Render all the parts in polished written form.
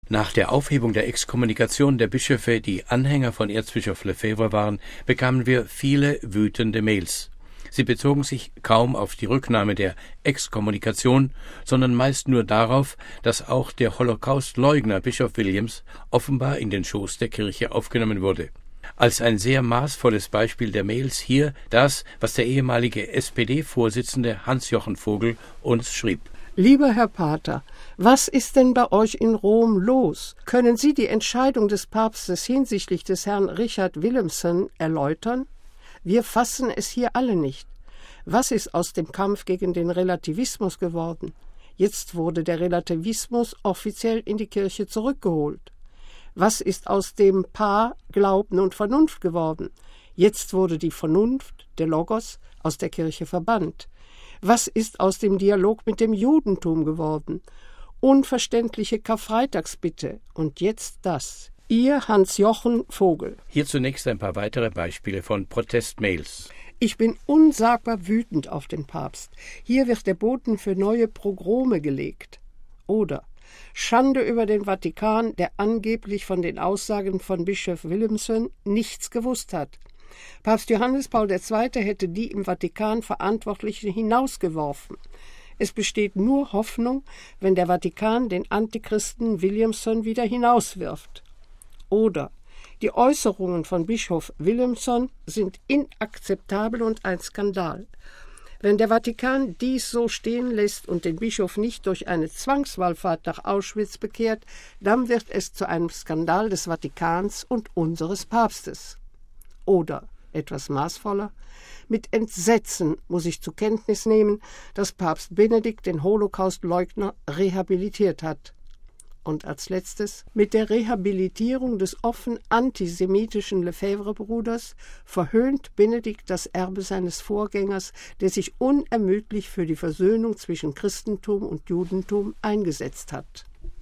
Nach der Aufhebung der Exkommunikation der Bischöfe, die Anhänger von Erzbischof Lefebvre waren, bekamen wir viele wütende Mails. Sie bezogen sich kaum auf die Rücknahme der Exkommunikation, sondern meist nur darauf, dass auch der Holocaust-Leugner Bischof Williams offenbar in den Schoß der Kirche aufgenommen wurde. Als ein sehr maßvolles Beispiel der Mails hier das, was der ehemalige SPD-Vorsitzende Hans-Jochen Vogel uns schrieb. Lieber Herr Pater, was ist denn bei euch in Rom los? Können Sie die Entscheidung des Papstes hinsichtlich des Herrn Richard Willemsen erläutern? Wir fassen es hier alle nicht. Was ist aus dem Kampf gegen den Relativismus geworden? Jetzt wurde der Relativismus offiziell in die Kirche zurückgeholt. Was ist aus dem Paar Glauben und Vernunft geworden? Jetzt wurde die Vernunft, der Logos, aus der Kirche verbannt. Was ist aus dem Dialog mit dem Judentum geworden? Unverständliche Karfreitagsbitte. Und jetzt das. Ihr Hans-Jochen Vogel. Hier zunächst ein paar weitere Beispiele von Protestmails. Ich bin unsagbar wütend auf den Papst. Hier wird der Boden für neue Pogrome gelegt. Oder Schande über den Vatikan, der angeblich von den Aussagen von Bischof Willemsen nichts gewusst hat. Papst Johannes Paul II. Hätte die im Vatikan Verantwortlichen hinausgeworfen. Es besteht nur Hoffnung, wenn der Vatikan den Antichristen Williamson wieder hinauswirft. Oder die Äußerungen von Bischof Willemson sind inakzeptabel und ein Skandal. Wenn der Vatikan dies so stehen lässt und den Bischof nicht durch eine Zwangswallfahrt nach Auschwitz bekehrt, dann wird es zu einem Skandal des Vatikans und unseres Papstes. Oder, etwas maßvoller, mit Entsetzen muss ich zur Kenntnis nehmen, dass Papst Benedikt den Holocaust-Leugner rehabilitiert hat. Und als letztes, mit der Rehabilitierung des offen antisemitischen Lefebvre-Bruders verhöhnt Benedikt das Erbe seines Vorgängers, der sich unermüdlich für die Versöhnung zwischen Christentum und Judentum eingesetzt hat.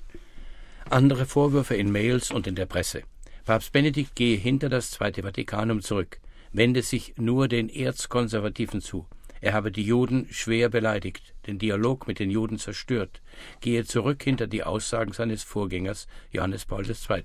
Andere Vorwürfe in Mails und in der Presse. Papst Benedikt gehe hinter das Zweite Vatikanum zurück, wende sich nur den Erzkonservativen zu. Er habe die Juden schwer beleidigt, den Dialog mit den Juden zerstört, gehe zurück hinter die Aussagen seines Vorgängers Johannes Paul II.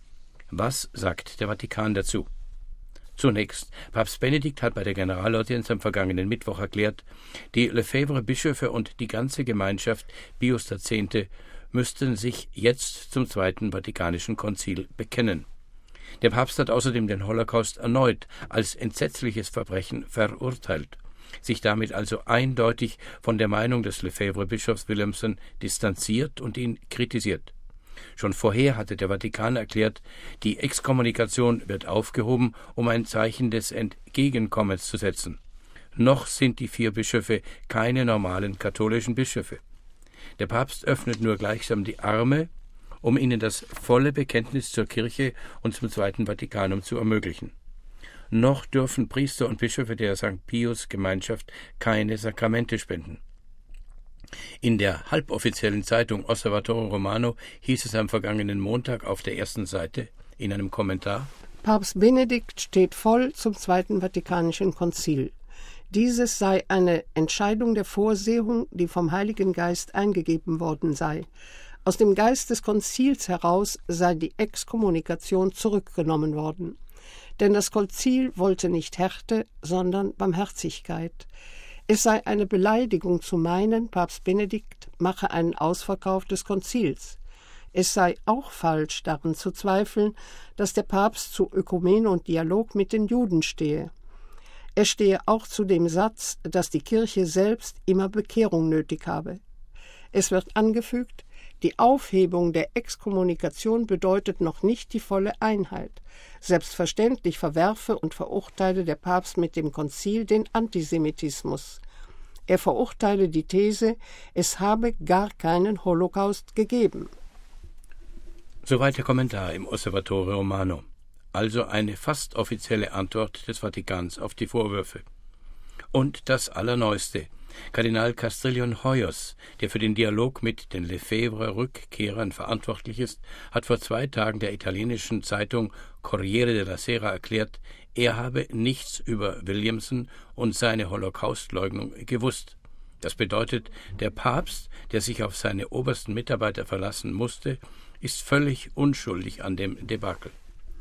Was sagt der Vatikan dazu? Zunächst, Papst Benedikt hat bei der Generalaudienz am vergangenen Mittwoch erklärt, die Lefebvre-Bischöfe und die ganze Gemeinschaft Pius X. müssten sich jetzt zum Zweiten Vatikanischen Konzil bekennen. Der Papst hat außerdem den Holocaust erneut als entsetzliches Verbrechen verurteilt, sich damit also eindeutig von der Meinung des Lefebvre-Bischofs Willemsen distanziert und ihn kritisiert. Schon vorher hatte der Vatikan erklärt, die Exkommunikation wird aufgehoben, um ein Zeichen des Entgegenkommens zu setzen. Noch sind die 4 Bischöfe keine normalen katholischen Bischöfe. Der Papst öffnet nur gleichsam die Arme, um ihnen das volle Bekenntnis zur Kirche und zum Zweiten Vatikanum zu ermöglichen. Noch dürfen Priester und Bischöfe der St. Pius-Gemeinschaft keine Sakramente spenden. In der halboffiziellen Zeitung Osservatore Romano hieß es am vergangenen Montag auf der ersten Seite in einem Kommentar: Papst Benedikt steht voll zum Zweiten Vatikanischen Konzil. Dieses sei eine Entscheidung der Vorsehung, die vom Heiligen Geist eingegeben worden sei. Aus dem Geist des Konzils heraus sei die Exkommunikation zurückgenommen worden. Denn das Konzil wollte nicht Härte, sondern Barmherzigkeit. Es sei eine Beleidigung zu meinen, Papst Benedikt mache einen Ausverkauf des Konzils. Es sei auch falsch, daran zu zweifeln, dass der Papst zu Ökumene und Dialog mit den Juden stehe. Er stehe auch zu dem Satz, dass die Kirche selbst immer Bekehrung nötig habe. Es wird angefügt, die Aufhebung der Exkommunikation bedeutet noch nicht die volle Einheit. Selbstverständlich verwerfe und verurteile der Papst mit dem Konzil den Antisemitismus. Er verurteile die These, es habe gar keinen Holocaust gegeben. Soweit der Kommentar im Osservatore Romano. Also eine fast offizielle Antwort des Vatikans auf die Vorwürfe. Und das Allerneueste. Kardinal Castrillon Hoyos, der für den Dialog mit den Lefebvre-Rückkehrern verantwortlich ist, hat vor 2 Tagen der italienischen Zeitung Corriere della Sera erklärt, er habe nichts über Williamson und seine Holocaustleugnung gewusst. Das bedeutet, der Papst, der sich auf seine obersten Mitarbeiter verlassen musste, ist völlig unschuldig an dem Debakel.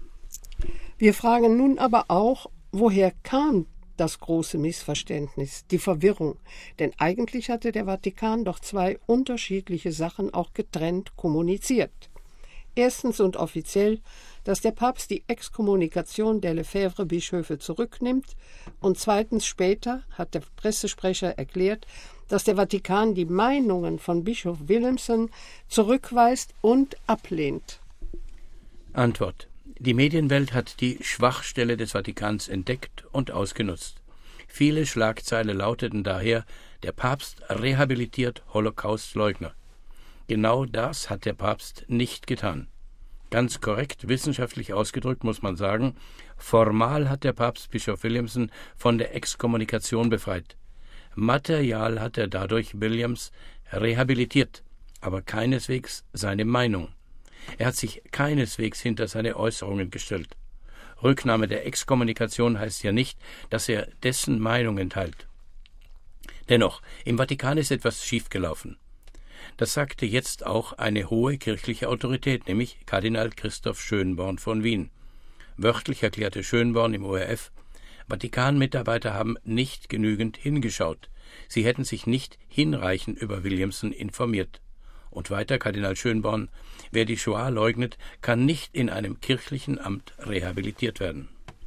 Wir fragen nun aber auch, woher kam das große Missverständnis, die Verwirrung? Denn eigentlich hatte der Vatikan doch zwei unterschiedliche Sachen auch getrennt kommuniziert. Erstens und offiziell, dass der Papst die Exkommunikation der Lefebvre-Bischöfe zurücknimmt, und zweitens später hat der Pressesprecher erklärt, dass der Vatikan die Meinungen von Bischof Willemsen zurückweist und ablehnt. Antwort: Die Medienwelt hat die Schwachstelle des Vatikans entdeckt und ausgenutzt. Viele Schlagzeilen lauteten daher: Der Papst rehabilitiert Holocaustleugner. Genau das hat der Papst nicht getan. Ganz korrekt, wissenschaftlich ausgedrückt muss man sagen, formal hat der Papst Bischof Williamson von der Exkommunikation befreit. Material hat er dadurch Williams rehabilitiert, aber keineswegs seine Meinung. Er hat sich keineswegs hinter seine Äußerungen gestellt. Rücknahme der Exkommunikation heißt ja nicht, dass er dessen Meinung enthält. Dennoch, im Vatikan ist etwas schiefgelaufen. Das sagte jetzt auch eine hohe kirchliche Autorität, nämlich Kardinal Christoph Schönborn von Wien. Wörtlich erklärte Schönborn im ORF, Vatikan-Mitarbeiter haben nicht genügend hingeschaut. Sie hätten sich nicht hinreichend über Williamson informiert. Und weiter Kardinal Schönborn, wer die Shoah leugnet, kann nicht in einem kirchlichen Amt rehabilitiert werden.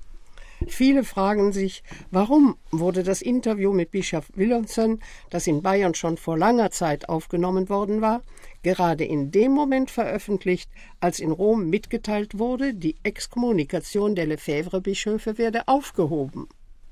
Viele fragen sich, warum wurde das Interview mit Bischof Willemsen, das in Bayern schon vor langer Zeit aufgenommen worden war, gerade in dem Moment veröffentlicht, als in Rom mitgeteilt wurde, die Exkommunikation der Lefebvre-Bischöfe werde aufgehoben.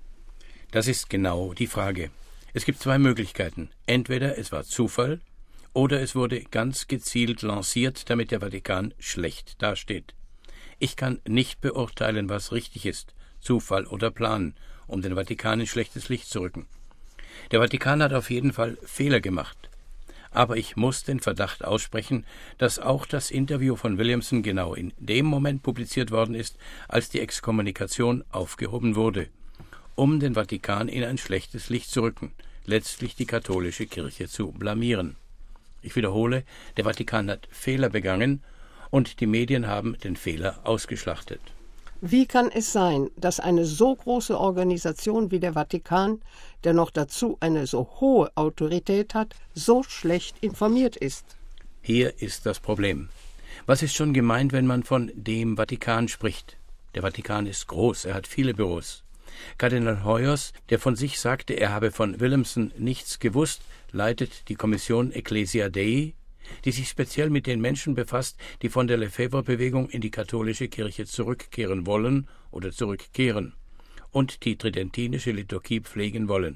Das ist genau die Frage. Es gibt zwei Möglichkeiten. Entweder es war Zufall, oder es wurde ganz gezielt lanciert, damit der Vatikan schlecht dasteht. Ich kann nicht beurteilen, was richtig ist, Zufall oder Plan, um den Vatikan in schlechtes Licht zu rücken. Der Vatikan hat auf jeden Fall Fehler gemacht. Aber ich muss den Verdacht aussprechen, dass auch das Interview von Williamson genau in dem Moment publiziert worden ist, als die Exkommunikation aufgehoben wurde, um den Vatikan in ein schlechtes Licht zu rücken, letztlich die katholische Kirche zu blamieren. Ich wiederhole, der Vatikan hat Fehler begangen und die Medien haben den Fehler ausgeschlachtet. Wie kann es sein, dass eine so große Organisation wie der Vatikan, der noch dazu eine so hohe Autorität hat, so schlecht informiert ist? Hier ist das Problem. Was ist schon gemeint, wenn man von dem Vatikan spricht? Der Vatikan ist groß, er hat viele Büros. Kardinal Hoyos, der von sich sagte, er habe von Willemsen nichts gewusst, leitet die Kommission Ecclesia Dei, die sich speziell mit den Menschen befasst, die von der Lefebvre-Bewegung in die katholische Kirche zurückkehren wollen oder zurückkehren und die tridentinische Liturgie pflegen wollen.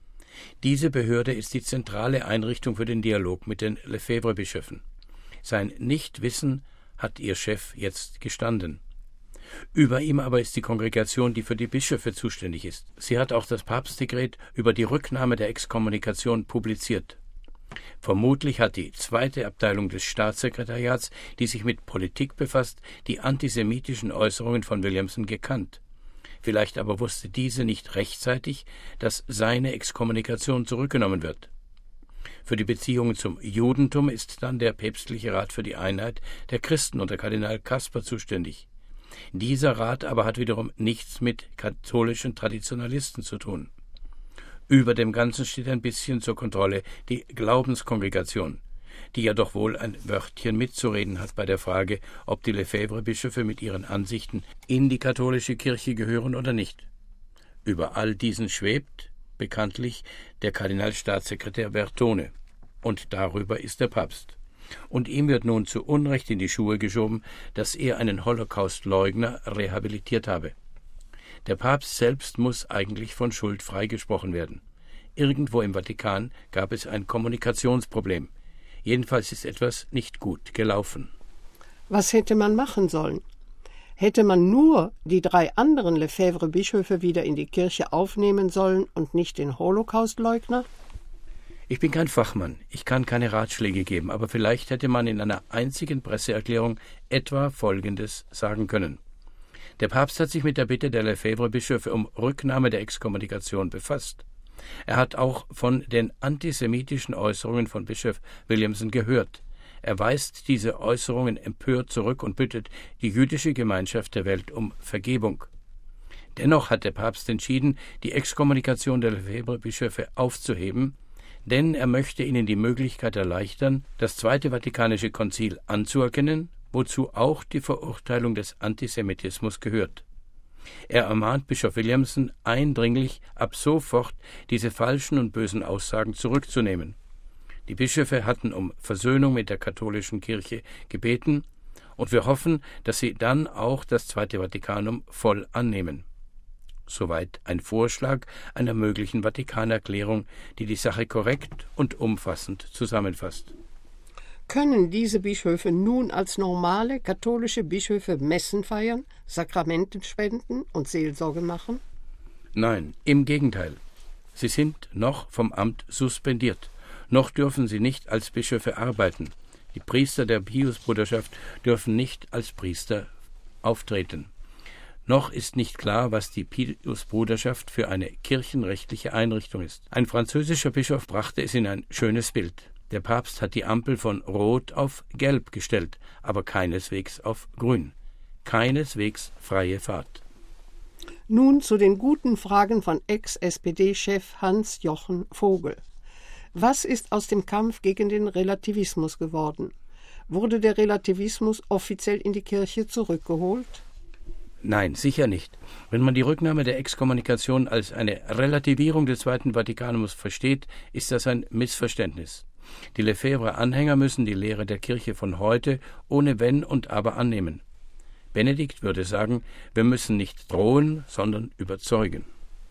Diese Behörde ist die zentrale Einrichtung für den Dialog mit den Lefebvre-Bischöfen. Sein Nichtwissen hat ihr Chef jetzt gestanden. Über ihm aber ist die Kongregation, die für die Bischöfe zuständig ist. Sie hat auch das Papstdekret über die Rücknahme der Exkommunikation publiziert. Vermutlich hat die zweite Abteilung des Staatssekretariats, die sich mit Politik befasst, die antisemitischen Äußerungen von Williamson gekannt. Vielleicht aber wusste diese nicht rechtzeitig, dass seine Exkommunikation zurückgenommen wird. Für die Beziehungen zum Judentum ist dann der Päpstliche Rat für die Einheit der Christen unter Kardinal Kasper zuständig. Dieser Rat aber hat wiederum nichts mit katholischen Traditionalisten zu tun. Über dem Ganzen steht ein bisschen zur Kontrolle die Glaubenskongregation, die ja doch wohl ein Wörtchen mitzureden hat bei der Frage, ob die Lefebvre-Bischöfe mit ihren Ansichten in die katholische Kirche gehören oder nicht. Über all diesen schwebt bekanntlich der Kardinalstaatssekretär Bertone, und darüber ist der Papst. Und ihm wird nun zu Unrecht in die Schuhe geschoben, dass er einen Holocaust-Leugner rehabilitiert habe. Der Papst selbst muss eigentlich von Schuld freigesprochen werden. Irgendwo im Vatikan gab es ein Kommunikationsproblem. Jedenfalls ist etwas nicht gut gelaufen. Was hätte man machen sollen? Hätte man nur die 3 anderen Lefebvre-Bischöfe wieder in die Kirche aufnehmen sollen und nicht den Holocaust-Leugner? Ich bin kein Fachmann, ich kann keine Ratschläge geben, aber vielleicht hätte man in einer einzigen Presseerklärung etwa Folgendes sagen können. Der Papst hat sich mit der Bitte der Lefebvre-Bischöfe um Rücknahme der Exkommunikation befasst. Er hat auch von den antisemitischen Äußerungen von Bischof Williamson gehört. Er weist diese Äußerungen empört zurück und bittet die jüdische Gemeinschaft der Welt um Vergebung. Dennoch hat der Papst entschieden, die Exkommunikation der Lefebvre-Bischöfe aufzuheben, denn er möchte ihnen die Möglichkeit erleichtern, das Zweite Vatikanische Konzil anzuerkennen, wozu auch die Verurteilung des Antisemitismus gehört. Er ermahnt Bischof Williamson eindringlich, ab sofort diese falschen und bösen Aussagen zurückzunehmen. Die Bischöfe hatten um Versöhnung mit der katholischen Kirche gebeten, und wir hoffen, dass sie dann auch das Zweite Vatikanum voll annehmen. Soweit ein Vorschlag einer möglichen Vatikanerklärung, die die Sache korrekt und umfassend zusammenfasst. Können diese Bischöfe nun als normale katholische Bischöfe Messen feiern, Sakramenten spenden und Seelsorge machen? Nein, im Gegenteil. Sie sind noch vom Amt suspendiert. Noch dürfen sie nicht als Bischöfe arbeiten. Die Priester der Piusbruderschaft dürfen nicht als Priester auftreten. Noch ist nicht klar, was die Piusbruderschaft für eine kirchenrechtliche Einrichtung ist. Ein französischer Bischof brachte es in ein schönes Bild. Der Papst hat die Ampel von Rot auf Gelb gestellt, aber keineswegs auf Grün. Keineswegs freie Fahrt. Nun zu den guten Fragen von Ex-SPD-Chef Hans-Jochen Vogel. Was ist aus dem Kampf gegen den Relativismus geworden? Wurde der Relativismus offiziell in die Kirche zurückgeholt? Nein, sicher nicht. Wenn man die Rücknahme der Exkommunikation als eine Relativierung des Zweiten Vatikanums versteht, ist das ein Missverständnis. Die Lefebvre-Anhänger müssen die Lehre der Kirche von heute ohne Wenn und Aber annehmen. Benedikt würde sagen, wir müssen nicht drohen, sondern überzeugen.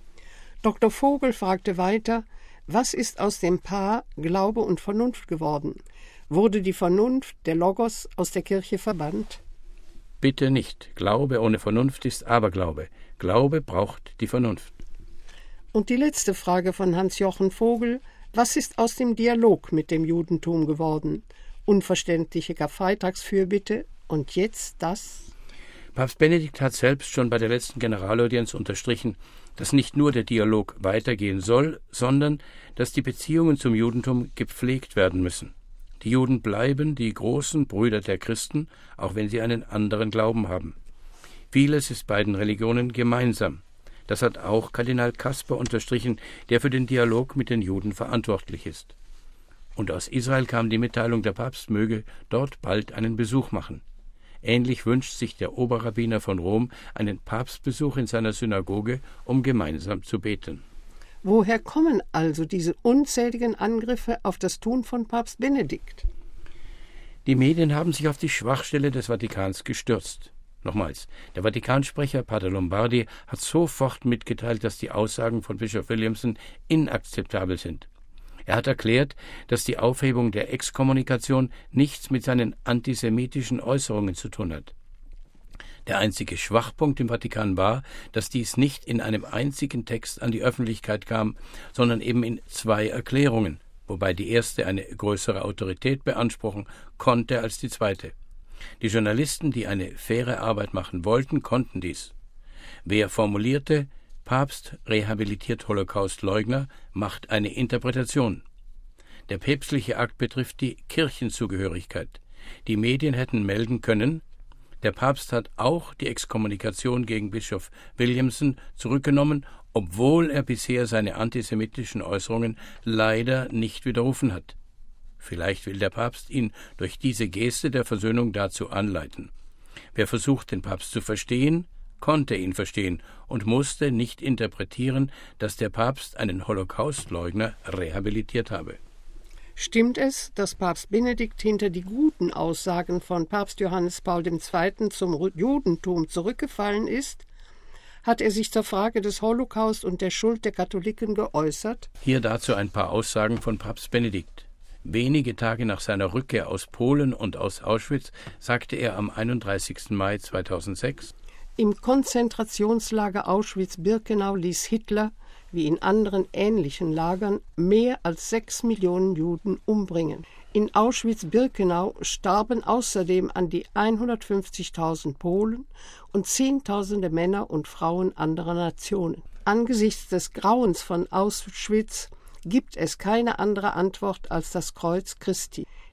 Dr. Vogel fragte weiter, was ist aus dem Paar Glaube und Vernunft geworden? Wurde die Vernunft, der Logos, aus der Kirche verbannt? Bitte nicht. Glaube ohne Vernunft ist Aberglaube. Glaube braucht die Vernunft. Und die letzte Frage von Hans-Jochen Vogel, was ist aus dem Dialog mit dem Judentum geworden? Unverständliche Karfreitagsfürbitte und jetzt das? Papst Benedikt hat selbst schon bei der letzten Generalaudienz unterstrichen, dass nicht nur der Dialog weitergehen soll, sondern dass die Beziehungen zum Judentum gepflegt werden müssen. Die Juden bleiben die großen Brüder der Christen, auch wenn sie einen anderen Glauben haben. Vieles ist beiden Religionen gemeinsam. Das hat auch Kardinal Kasper unterstrichen, der für den Dialog mit den Juden verantwortlich ist. Und aus Israel kam die Mitteilung, der Papst möge dort bald einen Besuch machen. Ähnlich wünscht sich der Oberrabbiner von Rom einen Papstbesuch in seiner Synagoge, um gemeinsam zu beten. Woher kommen also diese unzähligen Angriffe auf das Tun von Papst Benedikt? Die Medien haben sich auf die Schwachstelle des Vatikans gestürzt. Nochmals, der Vatikansprecher Pater Lombardi hat sofort mitgeteilt, dass die Aussagen von Bischof Williamson inakzeptabel sind. Er hat erklärt, dass die Aufhebung der Exkommunikation nichts mit seinen antisemitischen Äußerungen zu tun hat. Der einzige Schwachpunkt im Vatikan war, dass dies nicht in einem einzigen Text an die Öffentlichkeit kam, sondern eben in 2 Erklärungen, wobei die erste eine größere Autorität beanspruchen konnte als die zweite. Die Journalisten, die eine faire Arbeit machen wollten, konnten dies. Wer formulierte, Papst rehabilitiert Holocaust-Leugner, macht eine Interpretation. Der päpstliche Akt betrifft die Kirchenzugehörigkeit. Die Medien hätten melden können, der Papst hat auch die Exkommunikation gegen Bischof Williamson zurückgenommen, obwohl er bisher seine antisemitischen Äußerungen leider nicht widerrufen hat. Vielleicht will der Papst ihn durch diese Geste der Versöhnung dazu anleiten. Wer versucht, den Papst zu verstehen, konnte ihn verstehen und musste nicht interpretieren, dass der Papst einen Holocaustleugner rehabilitiert habe. Stimmt es, dass Papst Benedikt hinter die guten Aussagen von Papst Johannes Paul II. Zum Judentum zurückgefallen ist? Hat er sich zur Frage des Holocaust und der Schuld der Katholiken geäußert? Hier dazu ein paar Aussagen von Papst Benedikt. Wenige Tage nach seiner Rückkehr aus Polen und aus Auschwitz sagte er am 31. Mai 2006: Im Konzentrationslager Auschwitz-Birkenau ließ Hitler, wie in anderen ähnlichen Lagern, mehr als 6 Millionen Juden umbringen. In Auschwitz-Birkenau starben außerdem an die 150.000 Polen und Zehntausende Männer und Frauen anderer Nationen. Angesichts des Grauens von Auschwitz gibt es keine andere Antwort als das Kreuz Christi.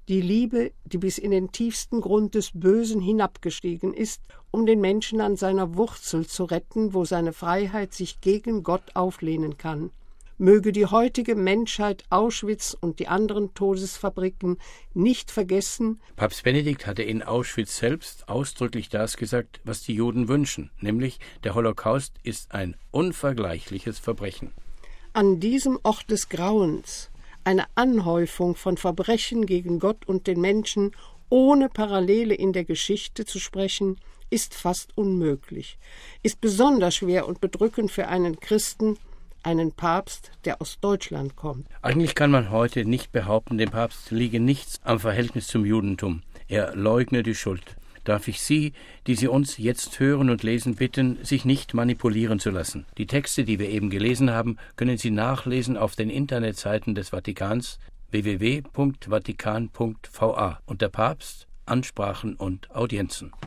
Die Liebe, die bis in den tiefsten Grund des Bösen hinabgestiegen ist, um den Menschen an seiner Wurzel zu retten, wo seine Freiheit sich gegen Gott auflehnen kann. Möge die heutige Menschheit Auschwitz und die anderen Todesfabriken nicht vergessen. Papst Benedikt hatte in Auschwitz selbst ausdrücklich das gesagt, was die Juden wünschen, nämlich der Holocaust ist ein unvergleichliches Verbrechen. An diesem Ort des Grauens, eine Anhäufung von Verbrechen gegen Gott und den Menschen, ohne Parallele in der Geschichte zu sprechen, ist fast unmöglich, ist besonders schwer und bedrückend für einen Christen, einen Papst, der aus Deutschland kommt. Eigentlich kann man heute nicht behaupten, dem Papst liege nichts am Verhältnis zum Judentum. Er leugne die Schuld. Darf ich Sie, die Sie uns jetzt hören und lesen, bitten, sich nicht manipulieren zu lassen. Die Texte, die wir eben gelesen haben, können Sie nachlesen auf den Internetseiten des Vatikans www.vatikan.va unter Papst, Ansprachen und Audienzen.